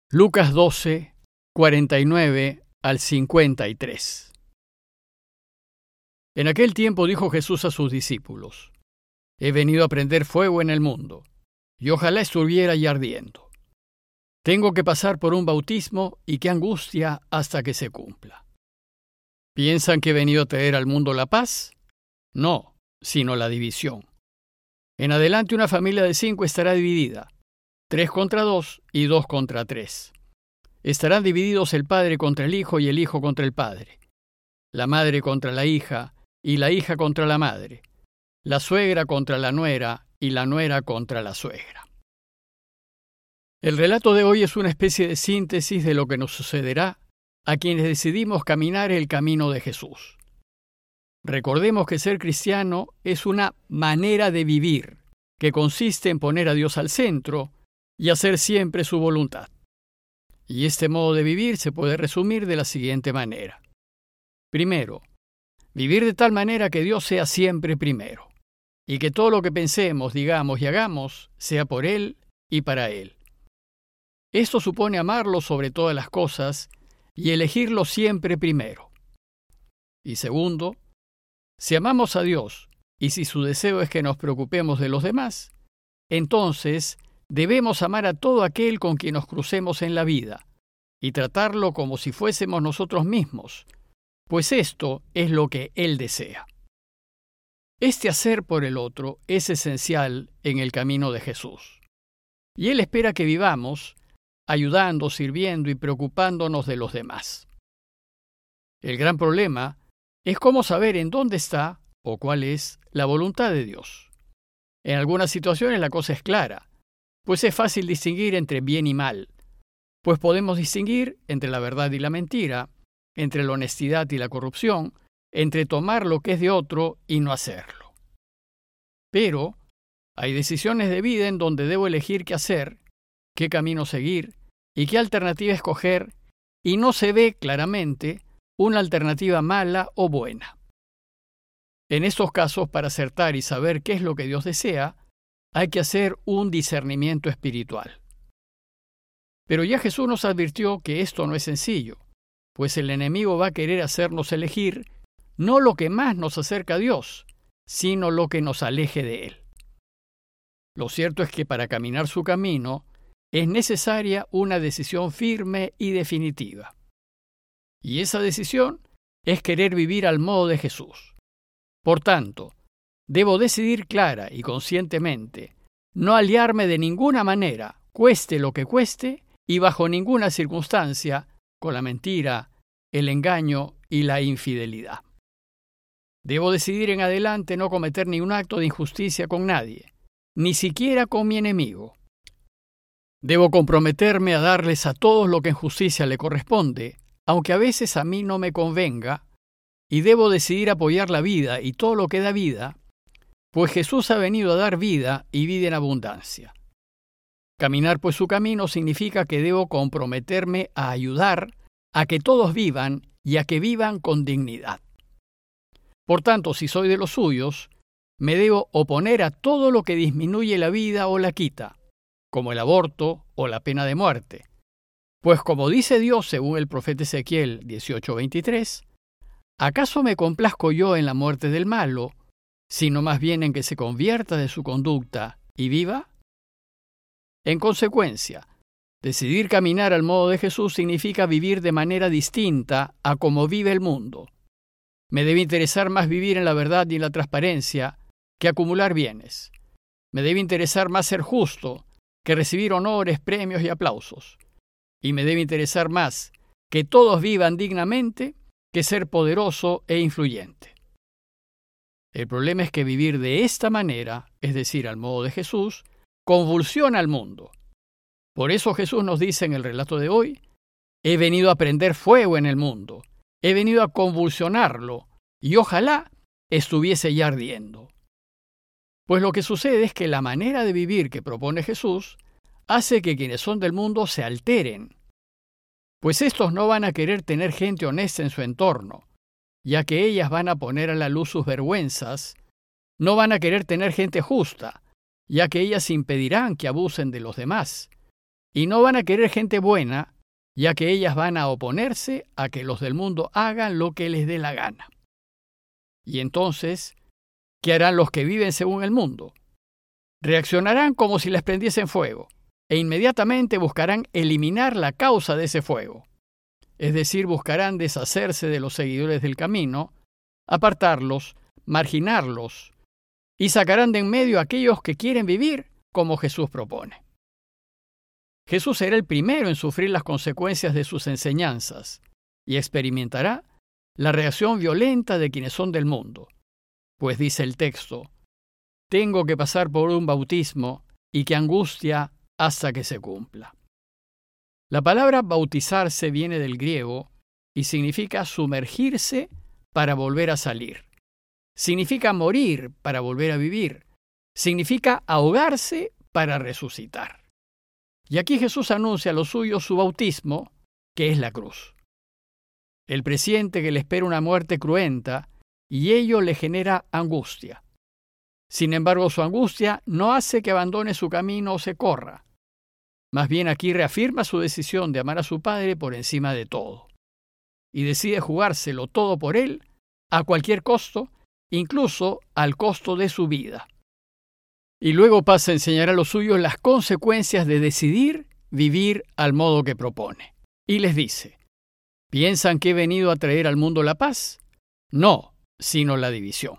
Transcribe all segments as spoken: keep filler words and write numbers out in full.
Lucas doce, cuarenta y nueve al cincuenta y tres. En aquel tiempo dijo Jesús a sus discípulos: He venido a prender fuego en el mundo, y ojalá estuviera ya ardiendo. Tengo que pasar por un bautismo, y qué angustia hasta que se cumpla. ¿Piensan que he venido a traer al mundo la paz? No, sino la división. En adelante una familia de cinco estará dividida, tres contra dos y dos contra tres. Estarán divididos el padre contra el hijo y el hijo contra el padre, la madre contra la hija y la hija contra la madre, la suegra contra la nuera y la nuera contra la suegra. El relato de hoy es una especie de síntesis de lo que nos sucederá a quienes decidimos caminar el camino de Jesús. Recordemos que ser cristiano es una manera de vivir que consiste en poner a Dios al centro y hacer siempre su voluntad. Y este modo de vivir se puede resumir de la siguiente manera. Primero, vivir de tal manera que Dios sea siempre primero, y que todo lo que pensemos, digamos y hagamos sea por Él y para Él. Esto supone amarlo sobre todas las cosas y elegirlo siempre primero. Y segundo, si amamos a Dios y si su deseo es que nos preocupemos de los demás, entonces debemos amar a todo aquel con quien nos crucemos en la vida y tratarlo como si fuésemos nosotros mismos, pues esto es lo que Él desea. Este hacer por el otro es esencial en el camino de Jesús, y Él espera que vivamos ayudando, sirviendo y preocupándonos de los demás. El gran problema es cómo saber en dónde está o cuál es la voluntad de Dios. En algunas situaciones la cosa es clara, pues es fácil distinguir entre bien y mal, pues podemos distinguir entre la verdad y la mentira, entre la honestidad y la corrupción, entre tomar lo que es de otro y no hacerlo. Pero hay decisiones de vida en donde debo elegir qué hacer, qué camino seguir y qué alternativa escoger, y no se ve claramente una alternativa mala o buena. En estos casos, para acertar y saber qué es lo que Dios desea, hay que hacer un discernimiento espiritual. Pero ya Jesús nos advirtió que esto no es sencillo, pues el enemigo va a querer hacernos elegir no lo que más nos acerca a Dios, sino lo que nos aleje de Él. Lo cierto es que para caminar su camino es necesaria una decisión firme y definitiva. Y esa decisión es querer vivir al modo de Jesús. Por tanto, debo decidir clara y conscientemente no aliarme de ninguna manera, cueste lo que cueste, y bajo ninguna circunstancia, con la mentira, el engaño y la infidelidad. Debo decidir en adelante no cometer ningún acto de injusticia con nadie, ni siquiera con mi enemigo. Debo comprometerme a darles a todos lo que en justicia le corresponde, aunque a veces a mí no me convenga, y debo decidir apoyar la vida y todo lo que da vida, pues Jesús ha venido a dar vida y vida en abundancia. Caminar pues su camino significa que debo comprometerme a ayudar a que todos vivan y a que vivan con dignidad. Por tanto, si soy de los suyos, me debo oponer a todo lo que disminuye la vida o la quita, como el aborto o la pena de muerte. Pues como dice Dios según el profeta Ezequiel dieciocho veintitrés, ¿acaso me complazco yo en la muerte del malo, sino más bien en que se convierta de su conducta y viva? En consecuencia, decidir caminar al modo de Jesús significa vivir de manera distinta a como vive el mundo. Me debe interesar más vivir en la verdad y en la transparencia que acumular bienes. Me debe interesar más ser justo que recibir honores, premios y aplausos. Y me debe interesar más que todos vivan dignamente que ser poderoso e influyente. El problema es que vivir de esta manera, es decir, al modo de Jesús, convulsiona al mundo. Por eso Jesús nos dice en el relato de hoy: he venido a prender fuego en el mundo, he venido a convulsionarlo, y ojalá estuviese ya ardiendo. Pues lo que sucede es que la manera de vivir que propone Jesús hace que quienes son del mundo se alteren, pues estos no van a querer tener gente honesta en su entorno, ya que ellas van a poner a la luz sus vergüenzas, no van a querer tener gente justa, ya que ellas impedirán que abusen de los demás, y no van a querer gente buena, ya que ellas van a oponerse a que los del mundo hagan lo que les dé la gana. Y entonces, ¿qué harán los que viven según el mundo? Reaccionarán como si les prendiesen fuego, e inmediatamente buscarán eliminar la causa de ese fuego. Es decir, buscarán deshacerse de los seguidores del camino, apartarlos, marginarlos, y sacarán de en medio a aquellos que quieren vivir como Jesús propone. Jesús será el primero en sufrir las consecuencias de sus enseñanzas y experimentará la reacción violenta de quienes son del mundo, pues dice el texto, tengo que pasar por un bautismo y que angustia hasta que se cumpla. La palabra bautizarse viene del griego y significa sumergirse para volver a salir. Significa morir para volver a vivir. Significa ahogarse para resucitar. Y aquí Jesús anuncia a los suyos su bautismo, que es la cruz. Él presiente que le espera una muerte cruenta y ello le genera angustia. Sin embargo, su angustia no hace que abandone su camino o se corra. Más bien aquí reafirma su decisión de amar a su Padre por encima de todo. Y decide jugárselo todo por Él, a cualquier costo, incluso al costo de su vida. Y luego pasa a enseñar a los suyos las consecuencias de decidir vivir al modo que propone. Y les dice, ¿piensan que he venido a traer al mundo la paz? No, sino la división.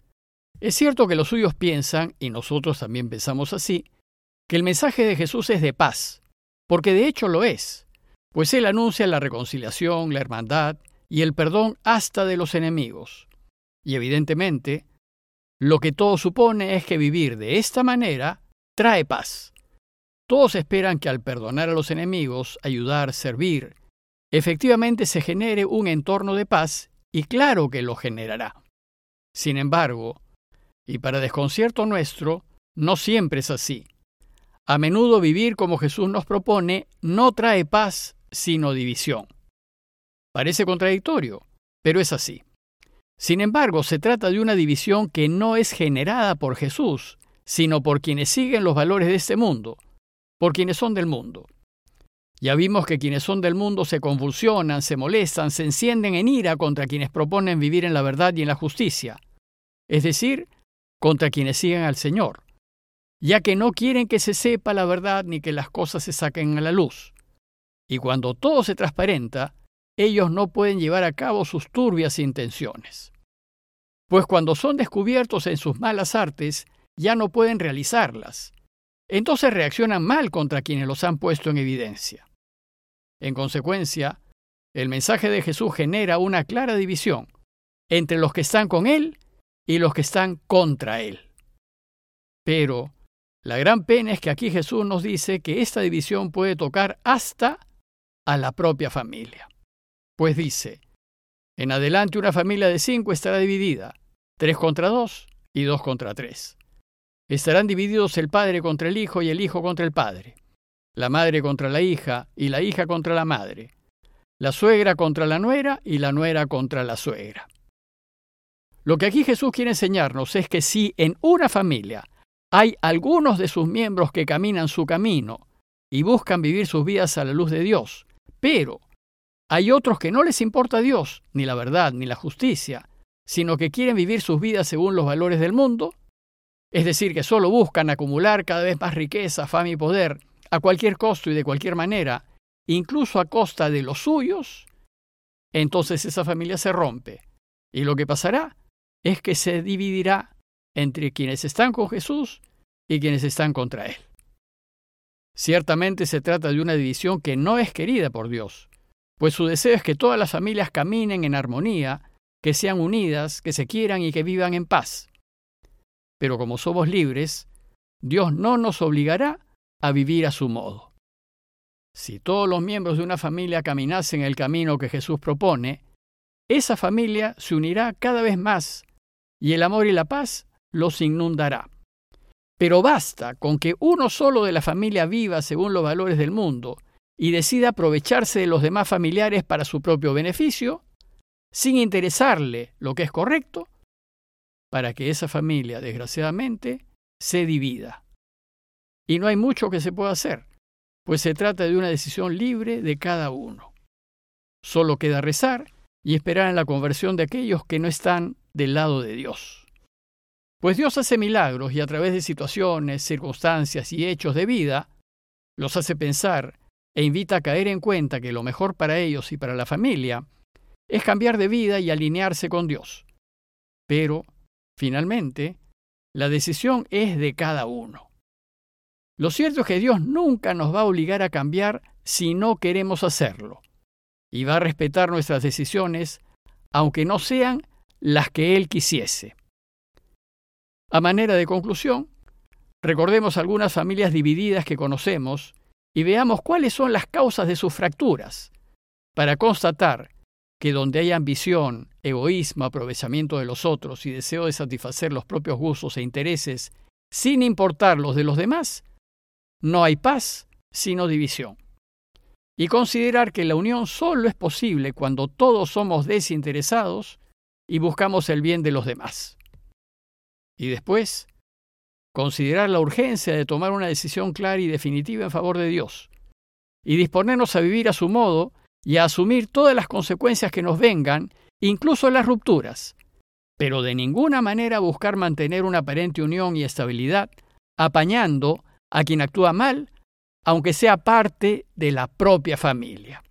Es cierto que los suyos piensan, y nosotros también pensamos así, que el mensaje de Jesús es de paz, porque de hecho lo es, pues Él anuncia la reconciliación, la hermandad y el perdón hasta de los enemigos. Y evidentemente, lo que todo supone es que vivir de esta manera trae paz. Todos esperan que al perdonar a los enemigos, ayudar, servir, efectivamente se genere un entorno de paz, y claro que lo generará. Sin embargo, y para desconcierto nuestro, no siempre es así. A menudo vivir como Jesús nos propone no trae paz, sino división. Parece contradictorio, pero es así. Sin embargo, se trata de una división que no es generada por Jesús, sino por quienes siguen los valores de este mundo, por quienes son del mundo. Ya vimos que quienes son del mundo se convulsionan, se molestan, se encienden en ira contra quienes proponen vivir en la verdad y en la justicia, es decir, contra quienes siguen al Señor, ya que no quieren que se sepa la verdad ni que las cosas se saquen a la luz. Y cuando todo se transparenta, ellos no pueden llevar a cabo sus turbias intenciones. Pues cuando son descubiertos en sus malas artes, ya no pueden realizarlas. Entonces reaccionan mal contra quienes los han puesto en evidencia. En consecuencia, el mensaje de Jesús genera una clara división entre los que están con Él y los que están contra Él. Pero la gran pena es que aquí Jesús nos dice que esta división puede tocar hasta a la propia familia. Pues dice, en adelante una familia de cinco estará dividida, tres contra dos y dos contra tres. Estarán divididos el padre contra el hijo y el hijo contra el padre, la madre contra la hija y la hija contra la madre, la suegra contra la nuera y la nuera contra la suegra. Lo que aquí Jesús quiere enseñarnos es que si en una familia hay algunos de sus miembros que caminan su camino y buscan vivir sus vidas a la luz de Dios, pero hay otros que no les importa Dios, ni la verdad, ni la justicia, sino que quieren vivir sus vidas según los valores del mundo, es decir, que solo buscan acumular cada vez más riqueza, fama y poder, a cualquier costo y de cualquier manera, incluso a costa de los suyos, entonces esa familia se rompe. Y lo que pasará es que se dividirá entre quienes están con Jesús y quienes están contra Él. Ciertamente se trata de una división que no es querida por Dios, pues su deseo es que todas las familias caminen en armonía, que sean unidas, que se quieran y que vivan en paz. Pero como somos libres, Dios no nos obligará a vivir a su modo. Si todos los miembros de una familia caminasen el camino que Jesús propone, esa familia se unirá cada vez más y el amor y la paz los inundará. Pero basta con que uno solo de la familia viva según los valores del mundo y decida aprovecharse de los demás familiares para su propio beneficio, sin interesarle lo que es correcto, para que esa familia, desgraciadamente, se divida. Y no hay mucho que se pueda hacer, pues se trata de una decisión libre de cada uno. Solo queda rezar y esperar en la conversión de aquellos que no están del lado de Dios. Pues Dios hace milagros y a través de situaciones, circunstancias y hechos de vida, los hace pensar e invita a caer en cuenta que lo mejor para ellos y para la familia es cambiar de vida y alinearse con Dios. Pero, finalmente, la decisión es de cada uno. Lo cierto es que Dios nunca nos va a obligar a cambiar si no queremos hacerlo, y va a respetar nuestras decisiones, aunque no sean las que Él quisiese. A manera de conclusión, recordemos algunas familias divididas que conocemos y veamos cuáles son las causas de sus fracturas, para constatar que donde hay ambición, egoísmo, aprovechamiento de los otros y deseo de satisfacer los propios gustos e intereses sin importar los de los demás, no hay paz, sino división. Y considerar que la unión solo es posible cuando todos somos desinteresados y buscamos el bien de los demás. Y después, considerar la urgencia de tomar una decisión clara y definitiva en favor de Dios, y disponernos a vivir a su modo y a asumir todas las consecuencias que nos vengan, incluso las rupturas, pero de ninguna manera buscar mantener una aparente unión y estabilidad, apañando a quien actúa mal, aunque sea parte de la propia familia.